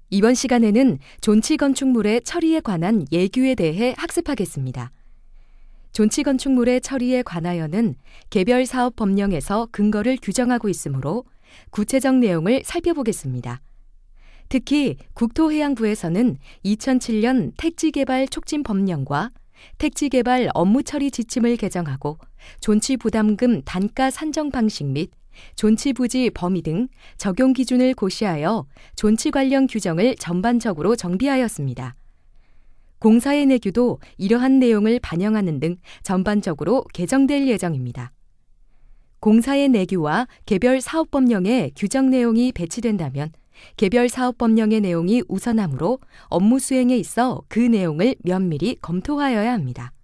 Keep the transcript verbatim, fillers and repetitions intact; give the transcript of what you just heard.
이번 시간에는 존치건축물의 처리에 관한 예규에 대해 학습하겠습니다. 존치건축물의 처리에 관하여는 개별 사업 법령에서 근거를 규정하고 있으므로 구체적 내용을 살펴보겠습니다. 특히 국토해양부에서는 이천칠 년 택지개발 촉진 법령과 택지개발 업무 처리 지침을 개정하고 존치부담금 단가 산정 방식 및 존치부지 범위 등 적용 기준을 고시하여 존치 관련 규정을 전반적으로 정비하였습니다. 공사의 내규도 이러한 내용을 반영하는 등 전반적으로 개정될 예정입니다. 공사의 내규와 개별 사업법령의 규정 내용이 배치된다면 개별 사업법령의 내용이 우선하므로 업무 수행에 있어 그 내용을 면밀히 검토하여야 합니다.